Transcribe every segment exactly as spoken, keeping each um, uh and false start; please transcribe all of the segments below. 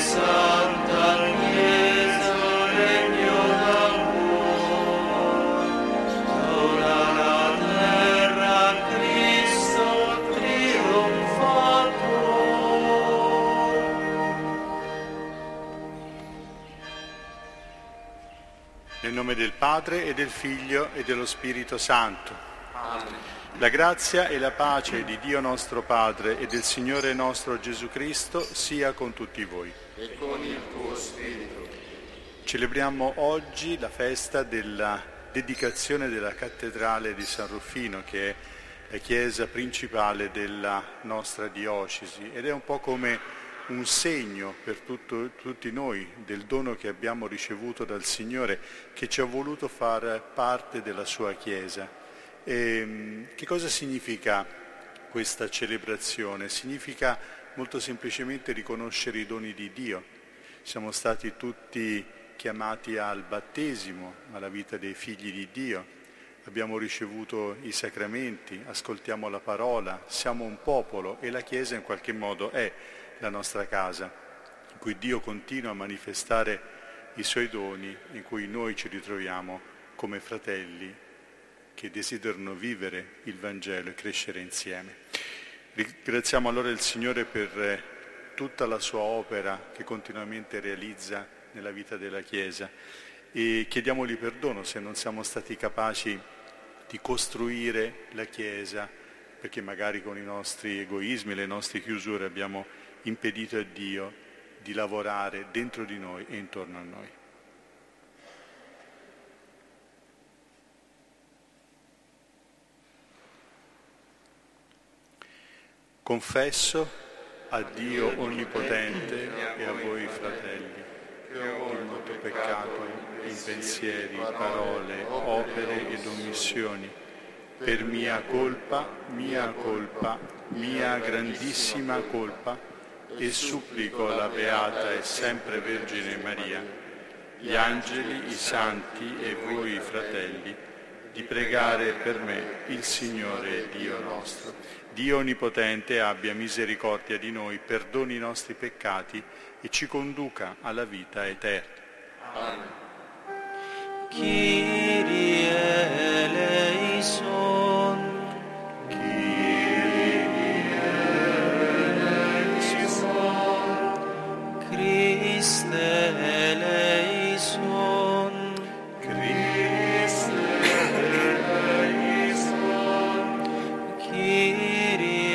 Nel nome del Padre e del Figlio e dello Spirito Santo. Amen. La grazia e la pace di Dio nostro Padre e del Signore nostro Gesù Cristo sia con tutti voi. E con il tuo spirito. Celebriamo oggi la festa della dedicazione della cattedrale di San Rufino, che è la chiesa principale della nostra diocesi, ed è un po' come un segno per tutto, tutti noi del dono che abbiamo ricevuto dal Signore, che ci ha voluto far parte della sua Chiesa. E, che cosa significa questa celebrazione? Significa molto semplicemente riconoscere i doni di Dio. Siamo stati tutti chiamati al battesimo, alla vita dei figli di Dio. Abbiamo ricevuto i sacramenti, ascoltiamo la parola, siamo un popolo e la Chiesa in qualche modo è la nostra casa, in cui Dio continua a manifestare i suoi doni, in cui noi ci ritroviamo come fratelli che desiderano vivere il Vangelo e crescere insieme. Ringraziamo allora il Signore per tutta la sua opera che continuamente realizza nella vita della Chiesa e chiediamogli perdono se non siamo stati capaci di costruire la Chiesa, perché magari con i nostri egoismi e le nostre chiusure abbiamo impedito a Dio di lavorare dentro di noi e intorno a noi. Confesso a Dio Onnipotente e a voi fratelli di molto peccato in pensieri, parole, opere ed omissioni, per mia colpa, mia colpa, mia grandissima colpa, e supplico la Beata e sempre Vergine Maria, gli angeli, i santi e voi fratelli, di pregare per me il Signore Dio nostro. Dio Onnipotente abbia misericordia di noi, perdoni i nostri peccati e ci conduca alla vita eterna. Amen. Kyrie eleison. Christe eleison, Christe eleison, Kyrie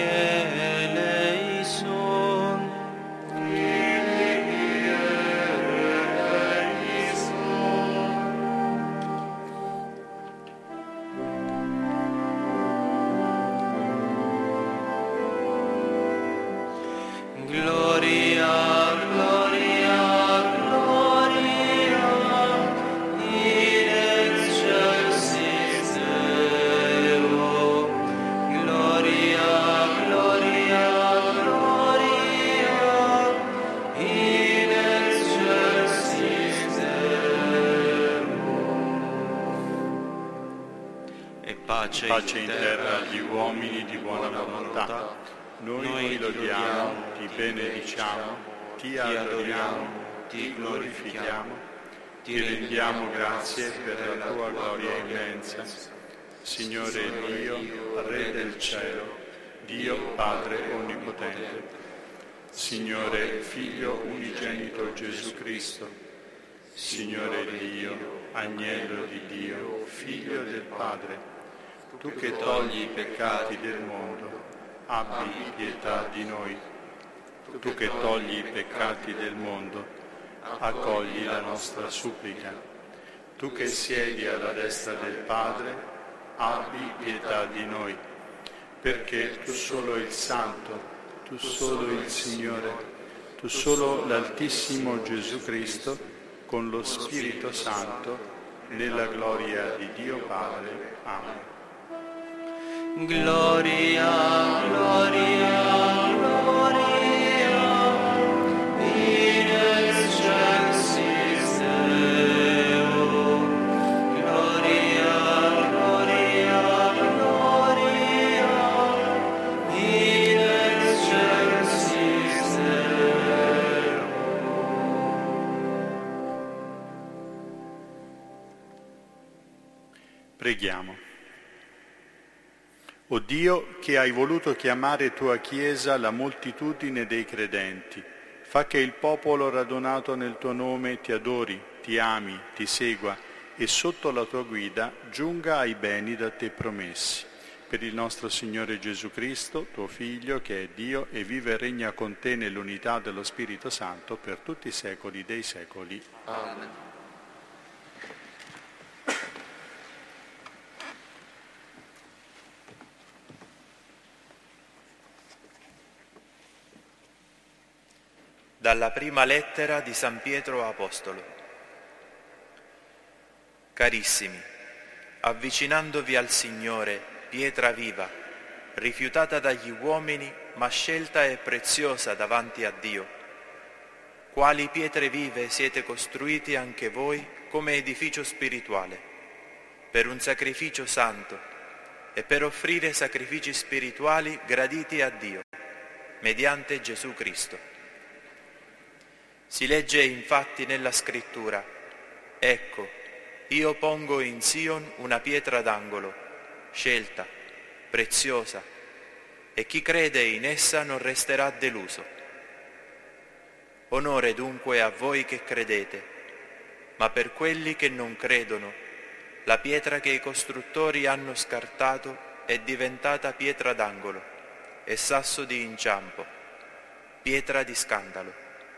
eleison, Kyrie eleison. Gloria. Pace in terra agli uomini di buona volontà. Noi ti lodiamo, ti benediciamo, ti adoriamo, ti glorifichiamo, ti rendiamo grazie per la tua gloria immensa. Signore Dio, Re del cielo, Dio Padre Onnipotente, Signore Figlio unigenito Gesù Cristo, Signore Dio, Agnello di Dio, Figlio del Padre, tu che togli i peccati del mondo, abbi pietà di noi. Tu che togli i peccati del mondo, accogli la nostra supplica. Tu che siedi alla destra del Padre, abbi pietà di noi, perché tu solo il Santo, tu solo il Signore, tu solo l'Altissimo Gesù Cristo, con lo Spirito Santo, nella gloria di Dio Padre. Amen. Gloria, gloria, gloria, in excelsis Deo. Gloria, gloria, gloria, in excelsis Deo. Preghiamo. O Dio, che hai voluto chiamare tua Chiesa la moltitudine dei credenti, fa che il popolo radunato nel tuo nome ti adori, ti ami, ti segua e sotto la tua guida giunga ai beni da te promessi. Per il nostro Signore Gesù Cristo, tuo Figlio, che è Dio e vive e regna con te nell'unità dello Spirito Santo per tutti i secoli dei secoli. Amen. Dalla prima lettera di San Pietro Apostolo. Carissimi, avvicinandovi al Signore, pietra viva, rifiutata dagli uomini, ma scelta e preziosa davanti a Dio, quali pietre vive siete costruiti anche voi come edificio spirituale, per un sacrificio santo e per offrire sacrifici spirituali graditi a Dio, mediante Gesù Cristo. Si legge infatti nella Scrittura: ecco, io pongo in Sion una pietra d'angolo, scelta, preziosa, e chi crede in essa non resterà deluso. Onore dunque a voi che credete, ma per quelli che non credono, la pietra che i costruttori hanno scartato è diventata pietra d'angolo e sasso di inciampo, pietra di scandalo.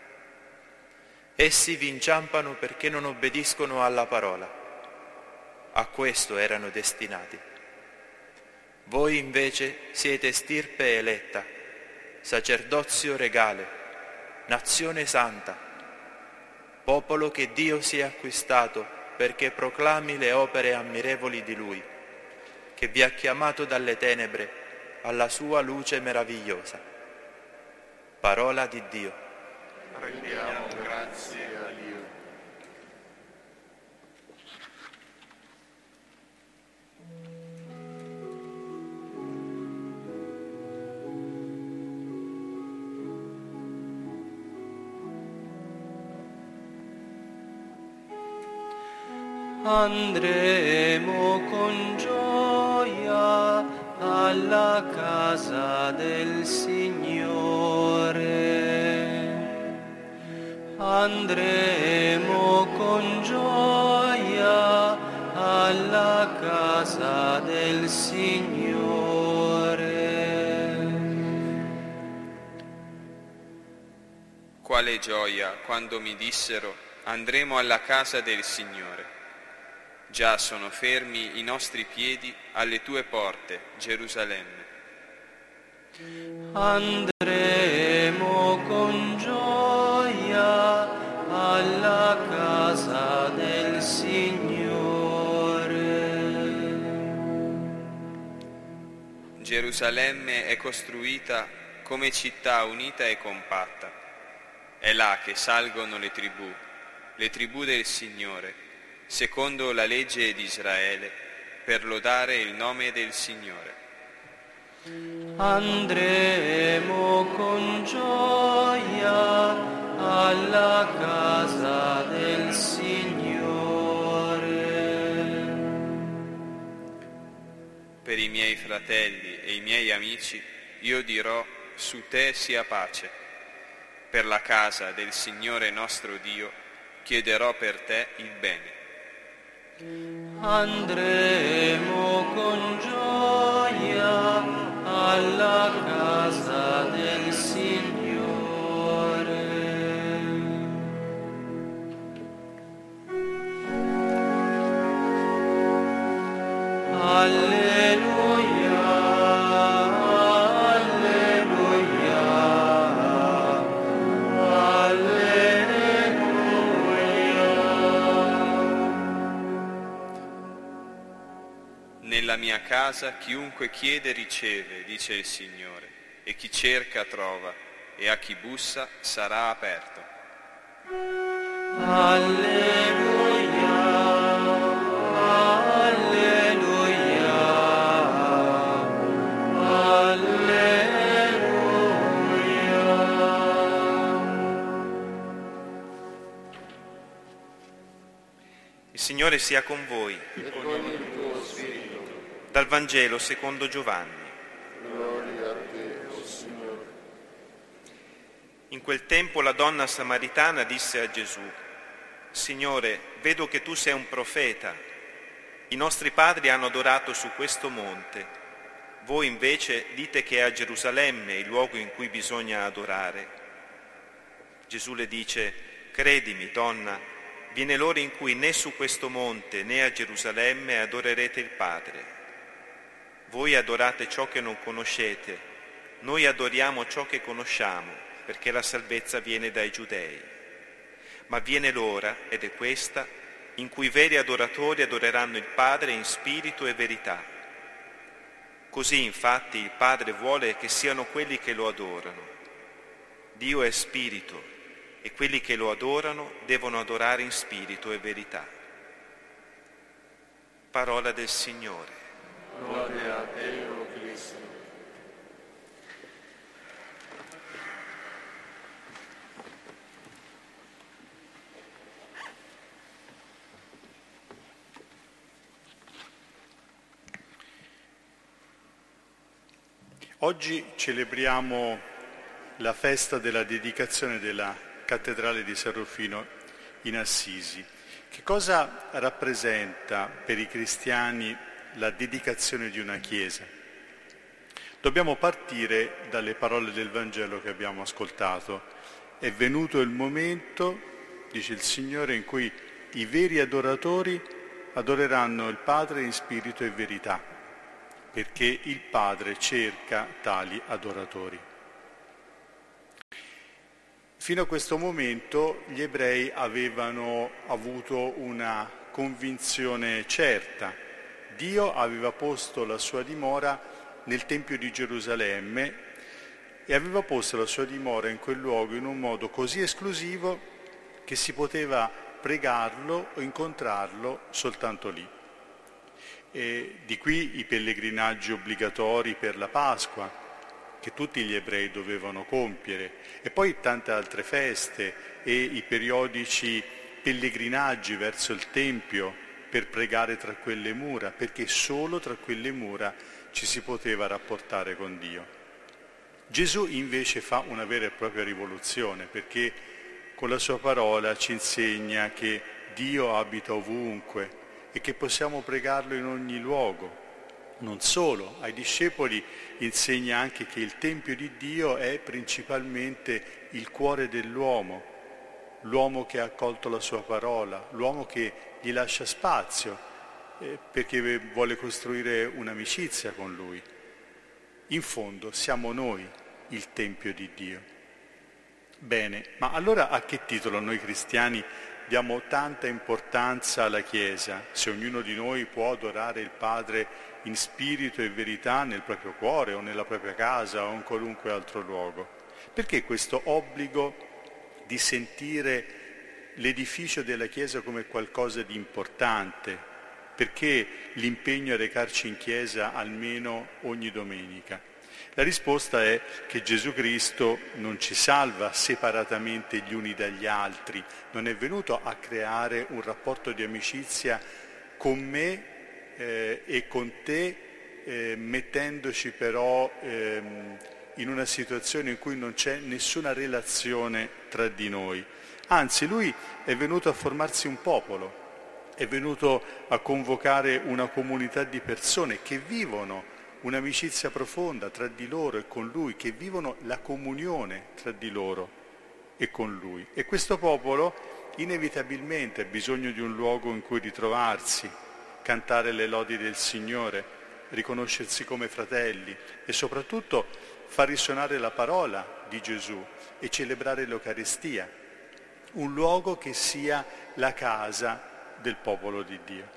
Essi vi inciampano perché non obbediscono alla parola. A questo erano destinati. Voi invece siete stirpe eletta, sacerdozio regale, nazione santa, popolo che Dio si è acquistato perché proclami le opere ammirevoli di Lui, che vi ha chiamato dalle tenebre alla sua luce meravigliosa. Parola di Dio. Rendiamo grazie a Dio. Andremo con gioia alla casa del Signore. Andremo con gioia alla casa del Signore. Quale gioia quando mi dissero: andremo alla casa del Signore. Già sono fermi i nostri piedi alle tue porte, Gerusalemme. Andremo con gioia alla casa del Signore. Gerusalemme è costruita come città unita e compatta. È là che salgono le tribù, le tribù del Signore, secondo la legge di Israele, per lodare il nome del Signore. Andremo con gioia alla casa del Signore. Per i miei fratelli e i miei amici io dirò: su te sia pace. Per la casa del Signore nostro Dio chiederò per te il bene. Andremo con gioia alla casa del Signore. Alleluia, alleluia, Nella mia casa chiunque chiede riceve, dice il Signore, e chi cerca trova, e a chi bussa sarà aperto. Alleluia, alleluia, alleluia. Il Signore sia con voi. E con il tuo spirito. Dal Vangelo secondo Giovanni. Gloria a te, o Signore. In quel tempo la donna samaritana disse a Gesù: Signore, vedo che tu sei un profeta. I nostri padri hanno adorato su questo monte. Voi invece dite che è a Gerusalemme il luogo in cui bisogna adorare. Gesù le dice: Credimi, donna, viene l'ora in cui né su questo monte né a Gerusalemme adorerete il Padre. Voi adorate ciò che non conoscete, noi adoriamo ciò che conosciamo, perché la salvezza viene dai Giudei. Ma viene l'ora, ed è questa, in cui i veri adoratori adoreranno il Padre in spirito e verità. Così infatti il Padre vuole che siano quelli che lo adorano. Dio è spirito e quelli che lo adorano devono adorare in spirito e verità. Parola del Signore. Gloria a te, o Cristo. Oggi celebriamo la festa della dedicazione della cattedrale di San Rufino in Assisi. Che cosa rappresenta per i cristiani la dedicazione di una chiesa? Dobbiamo partire dalle parole del Vangelo che abbiamo ascoltato. È venuto il momento, dice il Signore, in cui i veri adoratori adoreranno il Padre in spirito e verità, perché il Padre cerca tali adoratori. Fino a questo momento gli ebrei avevano avuto una convinzione certa. Dio aveva posto la sua dimora nel Tempio di Gerusalemme e aveva posto la sua dimora in quel luogo in un modo così esclusivo che si poteva pregarlo o incontrarlo soltanto lì. E di qui i pellegrinaggi obbligatori per la Pasqua, che tutti gli ebrei dovevano compiere, e poi tante altre feste e i periodici pellegrinaggi verso il Tempio per pregare tra quelle mura, perché solo tra quelle mura ci si poteva rapportare con Dio. Gesù invece fa una vera e propria rivoluzione, perché con la sua parola ci insegna che Dio abita ovunque e che possiamo pregarlo in ogni luogo. Non solo, ai discepoli insegna anche che il Tempio di Dio è principalmente il cuore dell'uomo, l'uomo che ha accolto la sua parola, l'uomo che gli lascia spazio eh, perché vuole costruire un'amicizia con lui. In fondo siamo noi il Tempio di Dio. Bene, ma allora a che titolo noi cristiani diamo tanta importanza alla Chiesa, se ognuno di noi può adorare il Padre in spirito e verità nel proprio cuore o nella propria casa o in qualunque altro luogo? Perché questo obbligo di sentire l'edificio della Chiesa come qualcosa di importante? Perché l'impegno a recarci in Chiesa almeno ogni domenica? La risposta è che Gesù Cristo non ci salva separatamente gli uni dagli altri, non è venuto a creare un rapporto di amicizia con me eh, e con te, eh, mettendoci però ehm, in una situazione in cui non c'è nessuna relazione tra di noi. Anzi, lui è venuto a formarsi un popolo, è venuto a convocare una comunità di persone che vivono un'amicizia profonda tra di loro e con Lui, che vivono la comunione tra di loro e con Lui. E questo popolo inevitabilmente ha bisogno di un luogo in cui ritrovarsi, cantare le lodi del Signore, riconoscersi come fratelli e soprattutto far risuonare la parola di Gesù e celebrare l'Eucaristia, un luogo che sia la casa del popolo di Dio.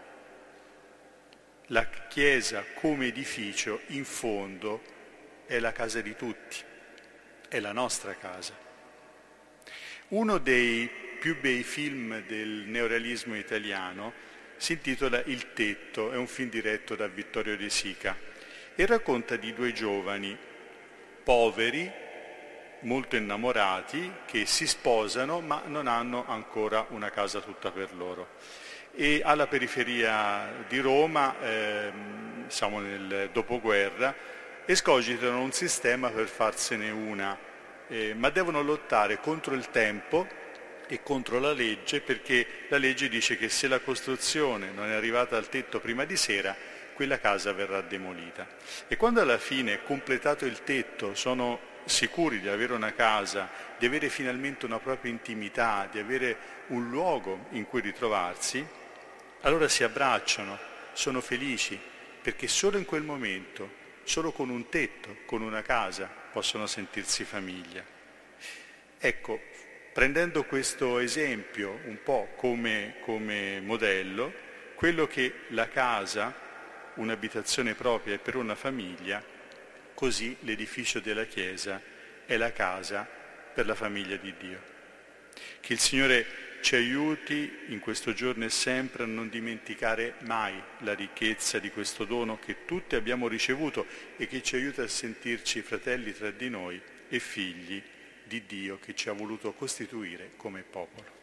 La Chiesa come edificio, in fondo, è la casa di tutti, è la nostra casa. Uno dei più bei film del neorealismo italiano si intitola Il tetto, è un film diretto da Vittorio De Sica e racconta di due giovani poveri, molto innamorati, che si sposano ma non hanno ancora una casa tutta per loro. e alla periferia di Roma, ehm, siamo nel dopoguerra, escogitano un sistema per farsene una, eh, ma devono lottare contro il tempo e contro la legge, perché la legge dice che se la costruzione non è arrivata al tetto prima di sera, quella casa verrà demolita. E quando alla fine, completato il tetto, sono sicuri di avere una casa, di avere finalmente una propria intimità, di avere un luogo in cui ritrovarsi, allora si abbracciano, sono felici, perché solo in quel momento, solo con un tetto, con una casa, possono sentirsi famiglia. Ecco, prendendo questo esempio un po' come, come modello, quello che la casa, un'abitazione propria è per una famiglia, così l'edificio della Chiesa è la casa per la famiglia di Dio. Che il Signore ci aiuti in questo giorno e sempre a non dimenticare mai la ricchezza di questo dono che tutti abbiamo ricevuto e che ci aiuta a sentirci fratelli tra di noi e figli di Dio che ci ha voluto costituire come popolo.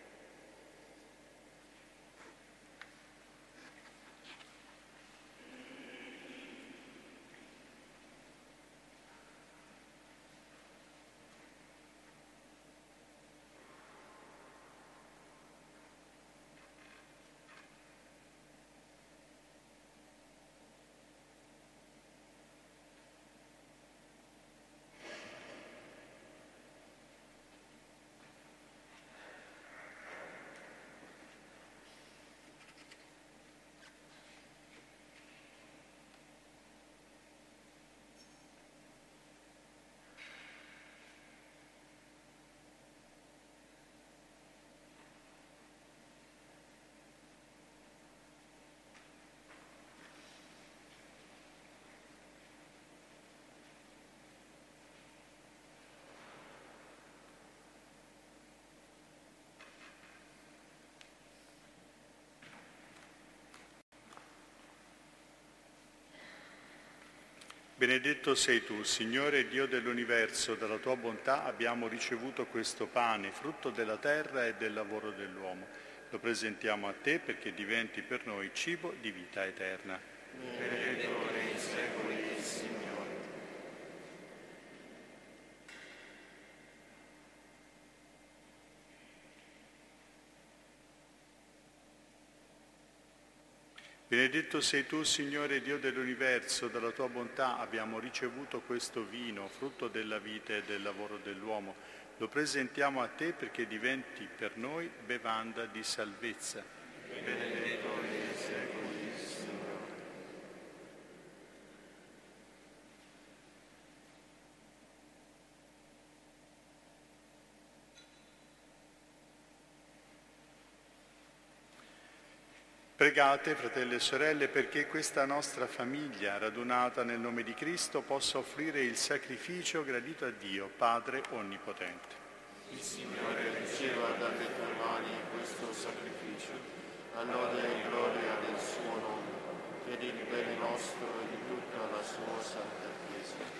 Benedetto sei tu, Signore Dio dell'universo, dalla tua bontà abbiamo ricevuto questo pane, frutto della terra e del lavoro dell'uomo. Lo presentiamo a te perché diventi per noi cibo di vita eterna. Benedetto nei secoli, Signore. Benedetto sei tu, Signore Dio dell'universo, dalla tua bontà abbiamo ricevuto questo vino, frutto della vita e del lavoro dell'uomo. Lo presentiamo a te perché diventi per noi bevanda di salvezza. Benedetto nei secoli, Signore. Pregate, fratelli e sorelle, perché questa nostra famiglia, radunata nel nome di Cristo, possa offrire il sacrificio gradito a Dio, Padre Onnipotente. Il Signore riceva dalle tue mani questo sacrificio, a lode e gloria del suo nome, per il bene nostro e di tutta la sua santa Chiesa.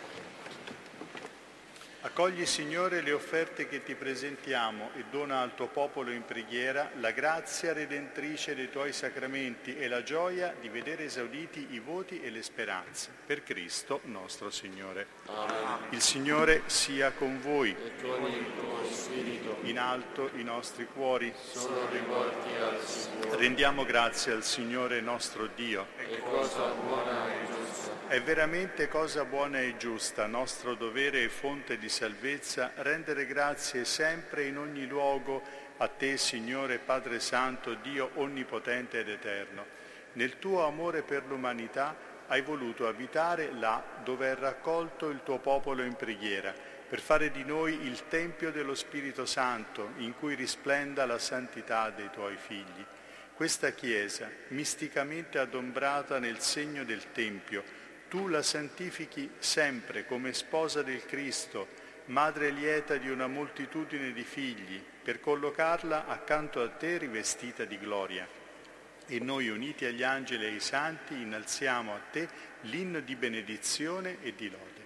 Accogli, Signore, le offerte che ti presentiamo e dona al tuo popolo in preghiera la grazia redentrice dei tuoi sacramenti e la gioia di vedere esauditi i voti e le speranze. Per Cristo nostro Signore. Amen. Il Signore sia con voi. E con il tuo spirito In alto i nostri cuori. sono rivolti al Signore. Rendiamo grazie al Signore nostro Dio. E cosa buona e giusta. È veramente cosa buona e giusta, nostro dovere e fonte di salvezza, rendere grazie sempre in ogni luogo a te, Signore Padre Santo, Dio onnipotente ed eterno. Nel tuo amore per l'umanità hai voluto abitare là dove è raccolto il tuo popolo in preghiera, per fare di noi il Tempio dello Spirito Santo, in cui risplenda la santità dei tuoi figli. Questa Chiesa, misticamente adombrata nel segno del Tempio, tu la santifichi sempre come sposa del Cristo, madre lieta di una moltitudine di figli, per collocarla accanto a te rivestita di gloria. E noi, uniti agli angeli e ai santi, innalziamo a te l'inno di benedizione e di lode.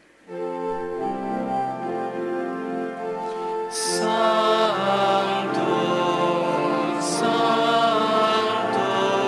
Santo, Santo,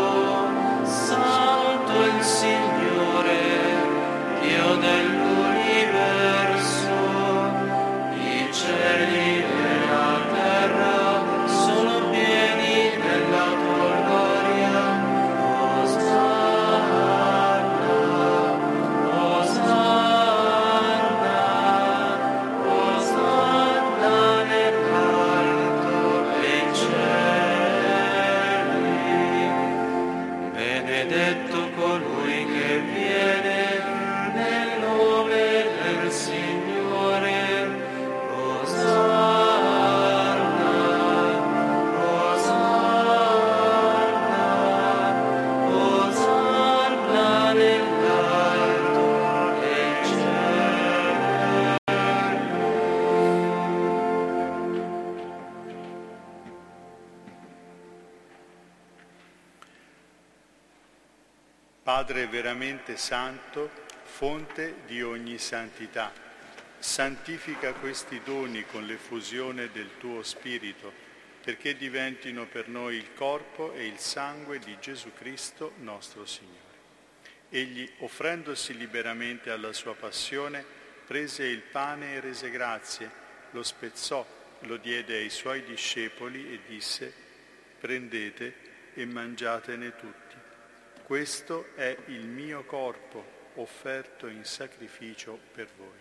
Padre veramente santo, fonte di ogni santità, santifica questi doni con l'effusione del tuo Spirito, perché diventino per noi il corpo e il sangue di Gesù Cristo nostro Signore. Egli, offrendosi liberamente alla sua passione, prese il pane e rese grazie, lo spezzò, lo diede ai suoi discepoli e disse: prendete e mangiatene tutti. Questo è il mio corpo offerto in sacrificio per voi.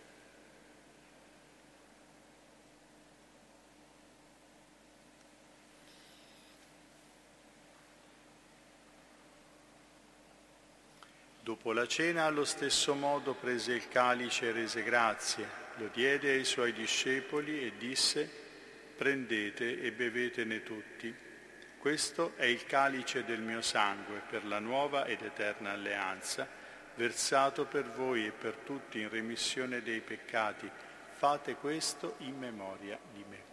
Dopo la cena, allo stesso modo, prese il calice e rese grazie, lo diede ai suoi discepoli e disse: prendete e bevetene tutti. Questo è il calice del mio sangue per la nuova ed eterna alleanza, versato per voi e per tutti in remissione dei peccati. Fate questo in memoria di me.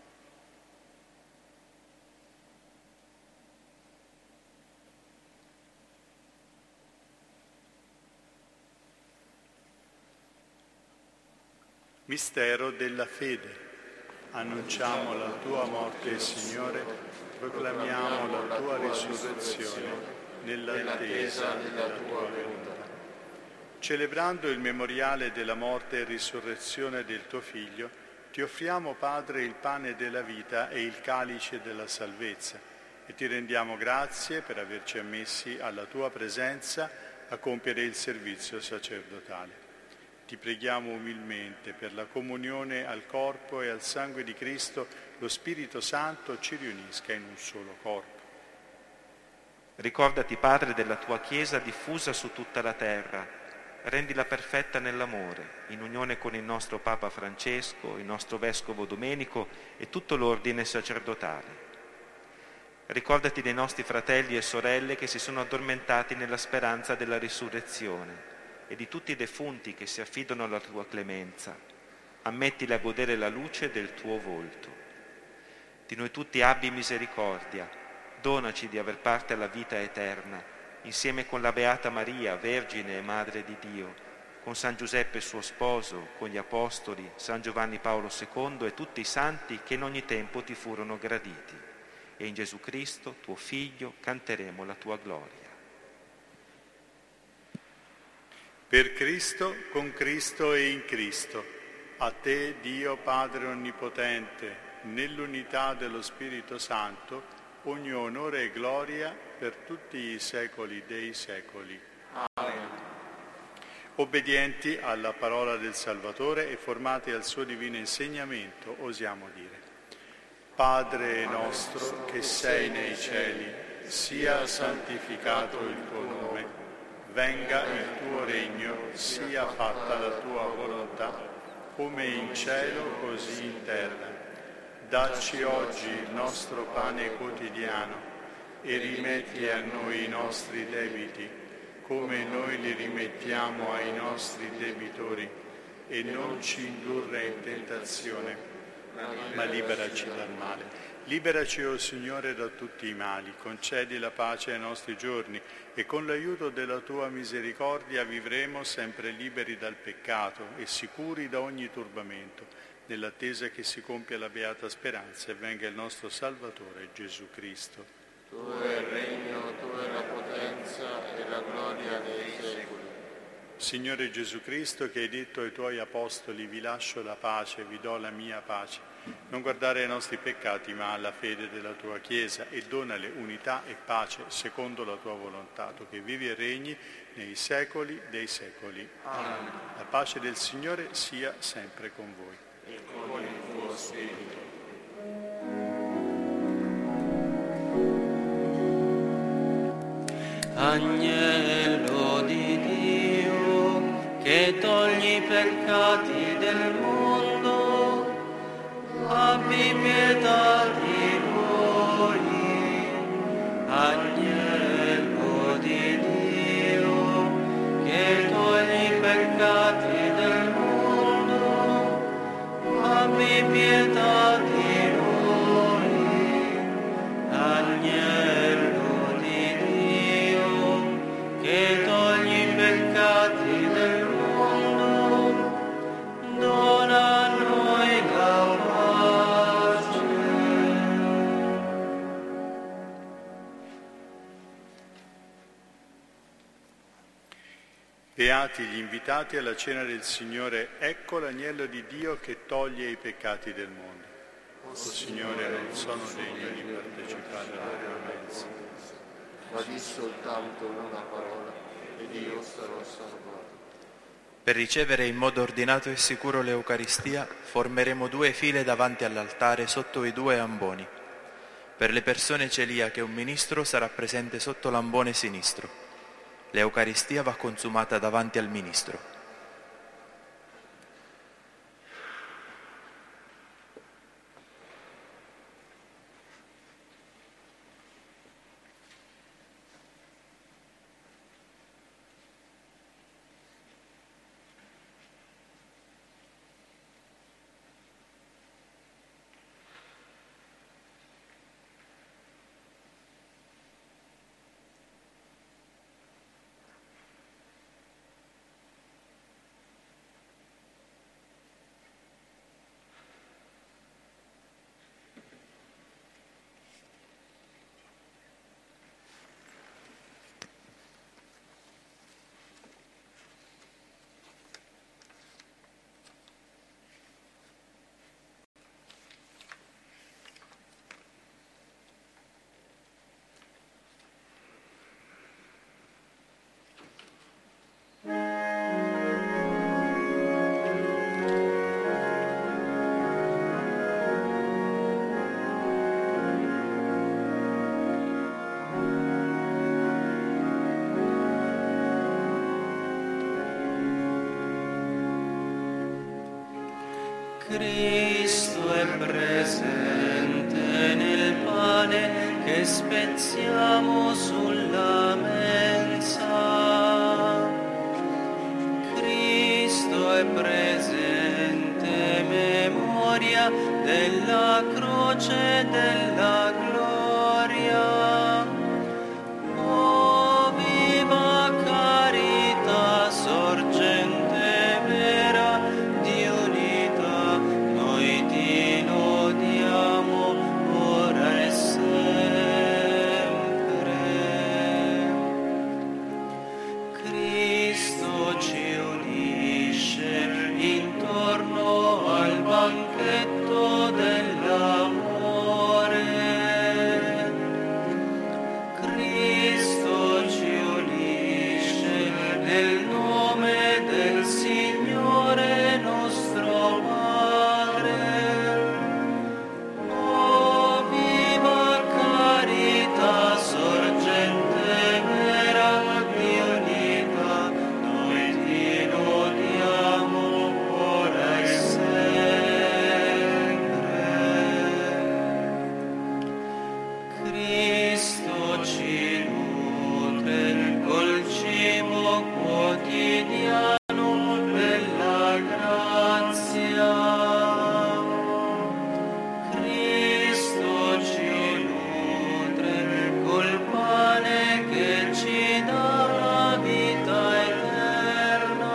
Mistero della fede. Annunciamo la tua morte, Signore, proclamiamo la tua risurrezione nell'attesa della tua venuta. Celebrando il memoriale della morte e risurrezione del tuo Figlio, ti offriamo, Padre, il pane della vita e il calice della salvezza, e ti rendiamo grazie per averci ammessi alla tua presenza a compiere il servizio sacerdotale. Ti preghiamo umilmente per la comunione al corpo e al sangue di Cristo, lo Spirito Santo ci riunisca in un solo corpo. Ricordati, Padre, della tua Chiesa diffusa su tutta la terra. Rendila perfetta nell'amore, in unione con il nostro Papa Francesco, il nostro Vescovo Domenico e tutto l'ordine sacerdotale. Ricordati dei nostri fratelli e sorelle che si sono addormentati nella speranza della risurrezione e di tutti i defunti che si affidano alla tua clemenza. Ammettili a godere la luce del tuo volto. Di noi tutti abbi misericordia, donaci di aver parte alla vita eterna, insieme con la Beata Maria, Vergine e Madre di Dio, con San Giuseppe suo sposo, con gli Apostoli, San Giovanni Paolo secondo e tutti i santi che in ogni tempo ti furono graditi. E in Gesù Cristo, tuo Figlio, canteremo la tua gloria. Per Cristo, con Cristo e in Cristo, a te, Dio Padre Onnipotente, nell'unità dello Spirito Santo, ogni onore e gloria per tutti i secoli dei secoli. Amen. Obbedienti alla parola del Salvatore e formati al suo divino insegnamento, osiamo dire: Padre nostro che sei nei cieli, sia santificato il tuo nome. Venga il tuo regno, sia fatta la tua volontà, come in cielo così in terra. Dacci oggi il nostro pane quotidiano e rimetti a noi i nostri debiti, come noi li rimettiamo ai nostri debitori, e non ci indurre in tentazione, ma liberaci dal male. Liberaci, o Signore, da tutti i mali, concedi la pace ai nostri giorni e con l'aiuto della tua misericordia vivremo sempre liberi dal peccato e sicuri da ogni turbamento, nell'attesa che si compia la beata speranza e venga il nostro Salvatore Gesù Cristo. Tuo è il regno, tua è la potenza e la gloria dei secoli. Signore Gesù Cristo, che hai detto ai tuoi apostoli: vi lascio la pace, vi do la mia pace, non guardare ai nostri peccati ma alla fede della tua Chiesa e donale unità e pace secondo la tua volontà, tu che vivi e regni nei secoli dei secoli. Amen. La pace del Signore sia sempre con voi. E con il tuo spirito. Agnello di Dio, che togli i peccati del mondo, abbi pietà di noi. Agnello di Dio, che togli i peccati del mondo, abbi pietà di noi. Agnello di Dio, che Beati gli invitati alla cena del Signore, ecco l'agnello di Dio che toglie i peccati del mondo. O Signore, non sono degno di partecipare alla tua mensa, ma di soltanto una parola ed io sarò salvato. Per ricevere in modo ordinato e sicuro l'Eucaristia, formeremo due file davanti all'altare sotto i due amboni. Per le persone celiache un ministro sarà presente sotto l'ambone sinistro. L'Eucaristia va consumata davanti al ministro. Cristo è presente nel pane che spezziamo sulla mensa. Cristo è presente, memoria della croce e della gloria. Oh, viva carità, sorgente vera di unità, noi ti lodiamo ora e sempre. Cristo ci unisce intorno al banchetto dell'amore. Cristo ci unisce nel nome del Signore nostro Padre. Oh, viva carità, sorgente vera di unità, noi ti lodiamo ora e sempre. Cristo ci nutre col cibo quotidiano della grazia. Cristo ci nutre col pane che ci dà la vita eterna.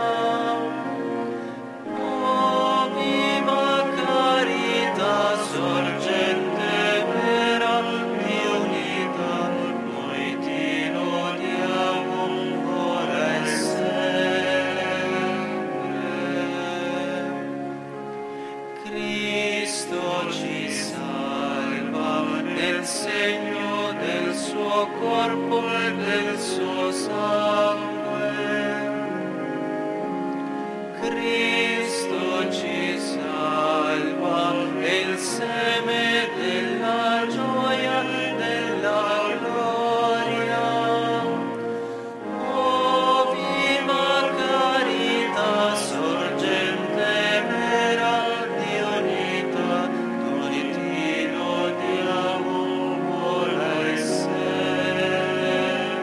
Oh, viva carità, sorgente vera di unità, noi ti lodiamo ora e sempre. Cristo ci salva nel segno del suo corpo e del suo sangue. Cristo ci salva, è il seme della gioia, della gloria. Oh, viva carità, sorgente vera di unità, noi ti lodiamo ora e sempre.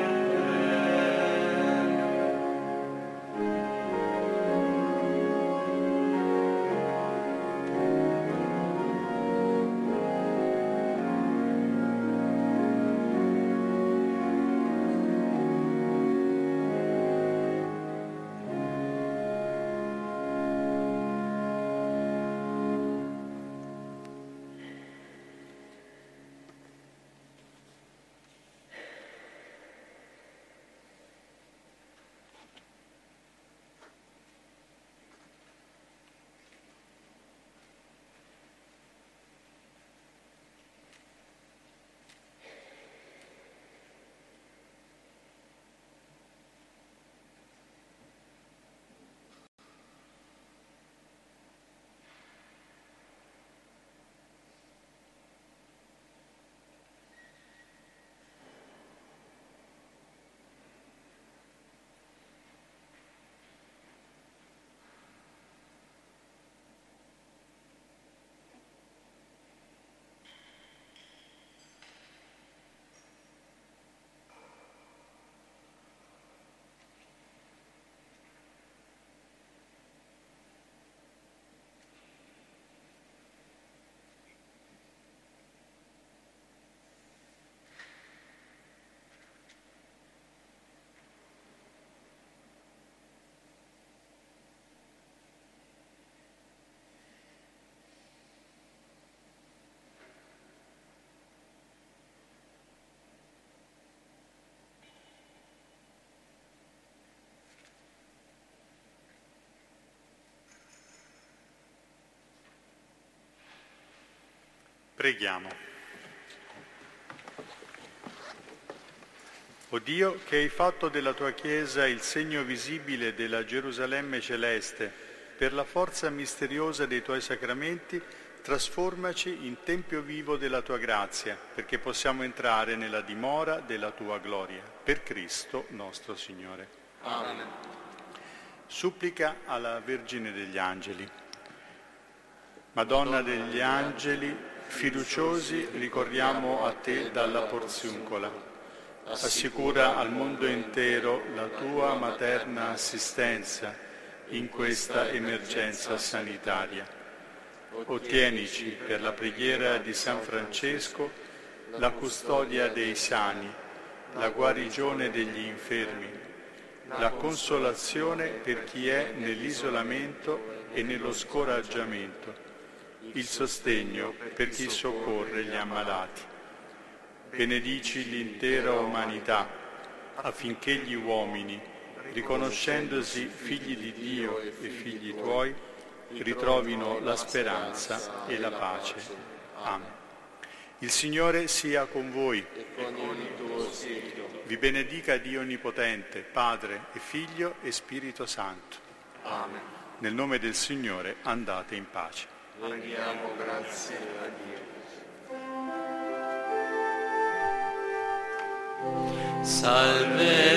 Preghiamo. O Dio, che hai fatto della tua Chiesa il segno visibile della Gerusalemme celeste, per la forza misteriosa dei tuoi sacramenti, trasformaci in tempio vivo della tua grazia, perché possiamo entrare nella dimora della tua gloria. Per Cristo nostro Signore. Amen. Supplica alla Vergine degli Angeli. Madonna degli Angeli, fiduciosi ricorriamo a te dalla porziuncola. Assicura al mondo intero la tua materna assistenza in questa emergenza sanitaria. Ottienici per la preghiera di San Francesco la custodia dei sani, la guarigione degli infermi, la consolazione per chi è nell'isolamento e nello scoraggiamento, il sostegno per chi soccorre gli ammalati. Benedici l'intera umanità affinché gli uomini, riconoscendosi figli di Dio e figli tuoi, ritrovino la speranza e la pace. Amen. Il Signore sia con voi. Vi benedica Dio Onnipotente, Padre e Figlio e Spirito Santo. Amen. Nel nome del Signore andate in pace. Rendiamo grazie a Dio. Salve